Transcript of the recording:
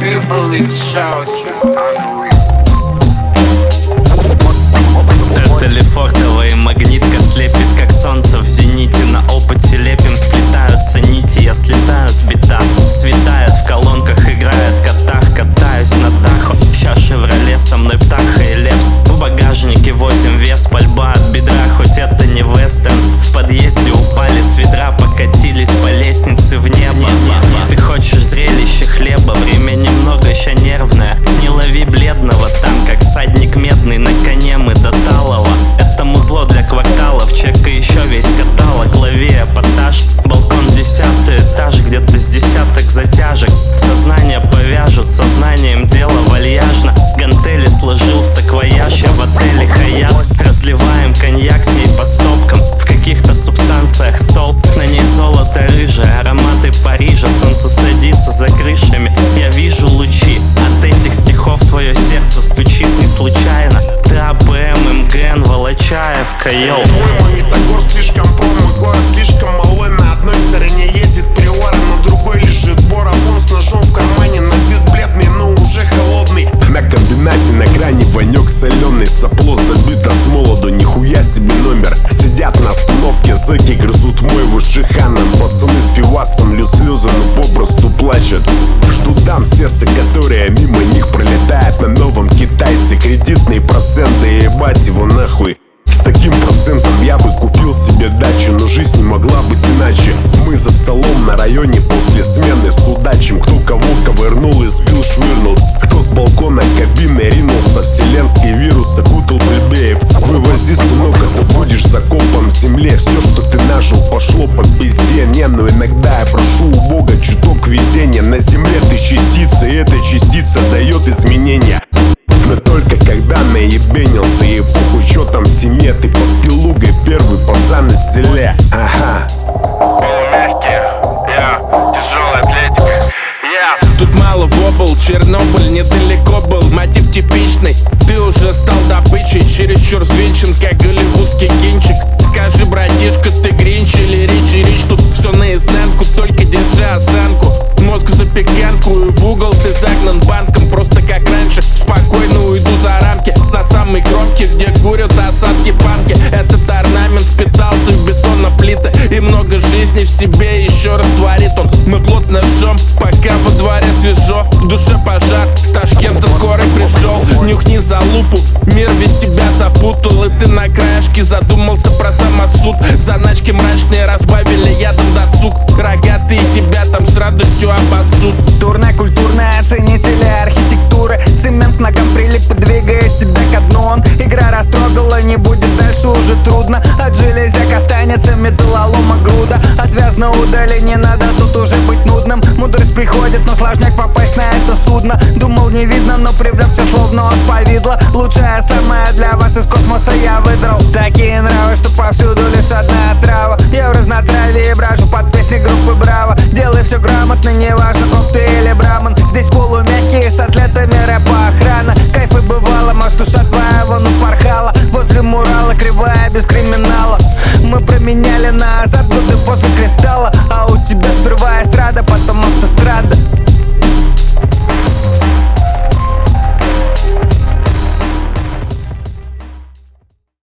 people in shout. Это Лефортово и магнитка слепит, как солнце в зените. На опыте лепим, сплетаются нити. Я слетаю с бита, светает в колонках, играет катах. Катаюсь на Тахо, ща Шевроле, со мной Птаха и Лепс. В багажнике 8 вес, пальба от бедра, хоть это не вестерн. В подъезде упали с ведра, покатились по лестнице в небо. Ты хочешь зрелище хлеба, время немного, ща нервное. Не лови бледного, там как всадник медный на коне мы до Талова. Это музло для кварталов, чека еще весь каталог. Лови эпатаж, балкон 10-й этаж, где-то с десяток затяжек. Сознание повяжут, сознанием дело вальяжно. Гантели сложил в саквояж, я в отеле Хаят. Разливаем коньяк с ней по стопкам, в каких-то субстанциях стол. На ней золото рыжее, ароматы Парижа. Солнце садится за крышами, я вижу лучи. От этих стихов твое сердце стучит не случайно. Ты АБМ, МГН, Волочаев, Кайол. Мой магнитогор слишком промо, город слишком малой. На одной стороне едет Приора, на другой лежит Бора. Вон с ножом в кармане, на вид бледный, но уже холодный. На комбинате на грани вонек соленый. Сопло забито с молоду, нихуя себе номер. Сидят на остановке, зэки грызут мой в уши ханом. Пацаны с пивасом льют слезы, но попросту плачут. Ждут дам сердце, которое мимо них пролетает. На новом китайце кредитные проценты, ебать его нахуй. С таким процентом я бы купил себе дачу, но жизнь не могла быть иначе. Мы за столом на районе после смены судачим. Кто кого ковырнул и сбил, швырнул. Кто с балкона кабины ринулся. Вселенский вирус окутал плебеев. Вывози, сынок, а ты будешь закопан в земле. Все, что ты нажил, пошло по пизде. Не, но иногда я прошу у Бога чуток везения. На земле ты частица, и эта частица дает изменения. Но только когда наебенился, и похуй, чё там в семье. Ты под пилугой первый пацан из селе. Ага. Полумягкие, тяжелая атлетика, Тут мало вобл, Чернобыль недалеко был. Мотив типичный, ты уже стал добычей. Чересчур взвинчен, как голливудский кинчик. Скажи, братишка, ты гринч или рич? Тут все наизнанку, только держи осанку. Мозг в запеканку и в угол ты загнан банком. Просто как раньше, спокойно уйду за рамки. На самой кромке, где курят осадки панки. Этот орнамент впитался в бетоноплиты. И много жизни в себе еще растворит он. Мы плотно жжем, пока во дворе свежо. В душе пожар, с Ташкента скорый пришел. Нюхни за лупу, мир ведь тебя запутал. И ты на краешке задумался про самосуд. Заначки мрачные разбавили ядом досуг. Рогатые тебя там с радостью обоссут. Турно-культурные оценители архитектуры. Цемент ногам прилип, двигает себя ко дну он. Игра растрогала, не будет дальше уже трудно. От железяк останется металлолома груда. Отвязно удали, не надо тут уже быть нудным. Мудрость приходит, но сложняк попасть на это судно. Думал не видно, но привлекся словно от повидла. Лучшая самая для вас из космоса я выдрал. Такие нравы, что повсюду лишь одна трава. Я в разнотравии брожу под песни группы Браво. Делай все грамотно, неважно, коп ты или браман. Здесь полумягкие с атлетами рэпа охрана. Кайфы бывало, может душа твоя вон упорхала. Возле мурала кривая без криминала. Мы променяли назад